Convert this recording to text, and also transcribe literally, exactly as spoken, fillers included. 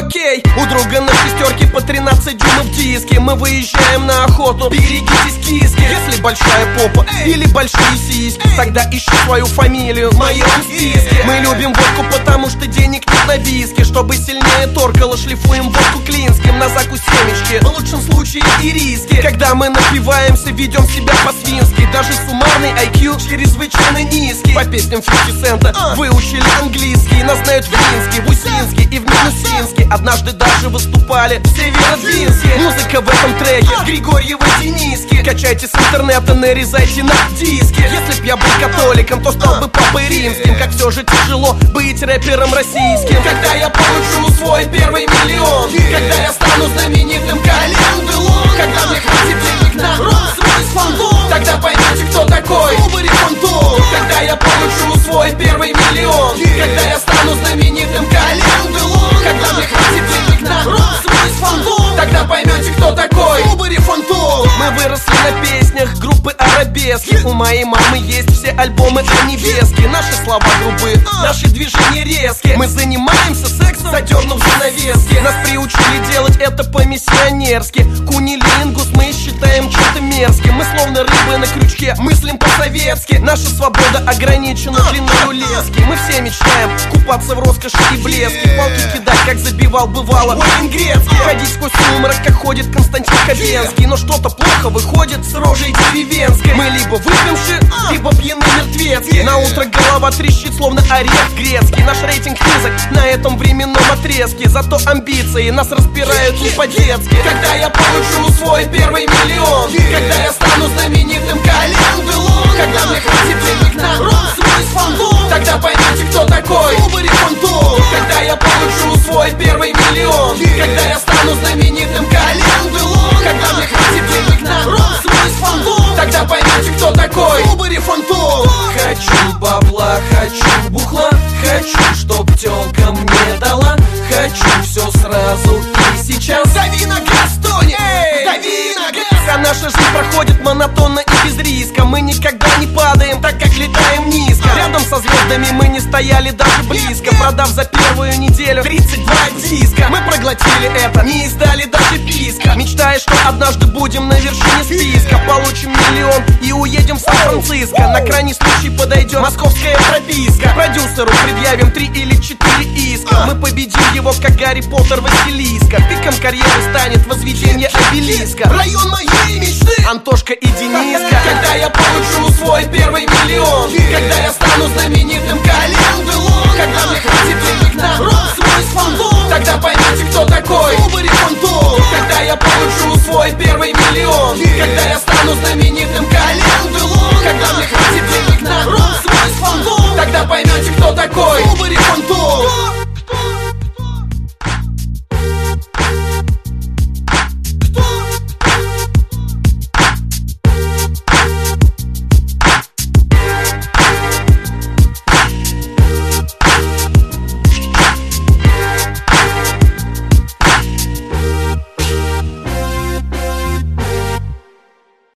Окей, у друга на шестерке по тринадцать дюймов диски. Мы выезжаем на охоту, берегитесь киски. Если большая попа или большие сиськи, тогда ищи свою фамилию в моем списке. Мы любим водку, потому что денег нет на виски. Чтобы сильнее торкало, шлифуем водку клинским. На закусь семечки, в лучшем случае и риски. Когда мы напиваемся, ведем себя по-свински. Даже суммарный ай кью чрезвычайно низкий. По песням фифти цента выучили английский. Нас знают в Минске, в Усинске и в Минусинске. Однажды даже выступали в Северодвинске. Музыка в этом треке Григорьева Дениски. Качайте с интернета, нарезайте на диски. Если б я был католиком, то стал бы папой римским. Как все же тяжело быть рэпером российским. Когда я получу свой первый миллион, когда я стану знаменитым Колян Делон, когда мне хватит денег на Rolls-Royce Phantom, тогда поймете, кто такой Subaru Phantom. Когда я получу свой первый миллион, когда я стану знаменитым Колян Делон, когда мне хватит денег на Rolls-Royce Phantom, тогда поймете, кто такой Subaru Phantom. Мы выросли на песнях группы Арабески. У моей мамы есть все альбомы о невестке. Наши слова грубые, наши движения резкие. Мы занимаемся сексом, задернув занавески. Нас приучили делать это по-миссионерски. Кунилингус мы считаем чем-то мерзким. Мы словно рыбы на крючке, мыслим по-советски. Наша свобода ограничена длиною лески. Мы все мечтаем купаться в роскоши и блеске. Палки кидать, как забивал бывало Уэйн Грецкий. Ходить сквозь сумрак, как ходит Константин Хабенский. Но что-то плохо выходит с рожей деревенской. Мы либо выпьемши, либо пьяны мертвецки. На утро голова трещит, словно орех грецкий. Наш рейтинг низок на этом временном отрезке. Зато амбиции нас распирают не по-детски. Когда я получу свой первый миллион, когда я стану знаменитым Колян Делон, когда мне хватит денег на Rolls-Royce Phantom, тогда поймете, кто такой Subaru Phantom. Когда я получу свой первый миллион, когда я стану знаменитым Колян Делон, когда мне хватит денег на Rolls-Royce Phantom, тогда поймете, кто такой Subaru Phantom. Хочу бабла, хочу бухла, хочу, чтоб тёлка мне дала. Хочу все сразу и сейчас. Дави на газ, Тони! Дави на газ! Вся наша жизнь проходит монотонно и без риска. Мы никогда не падаем, так как летаем низко. Рядом со звездами мы не стояли даже близко. Продав за первую неделю тридцать два диска. Мы проглотили это, не издали даже писка. Мечтая, что однажды будем на вершине списка. Получим миллион и уедем в Сан-Франциско. На крайний случай подойдет московская прописка. Продюсеру предъявим три или четыре иска. Мы победим его, как Гарри Поттер Василиска. Пиком карьеры станет возведение обелиска. Район моей мечты Антошка и Дениска. Когда я получу свой первый миллион, когда я стану знаменитым Колян Делон,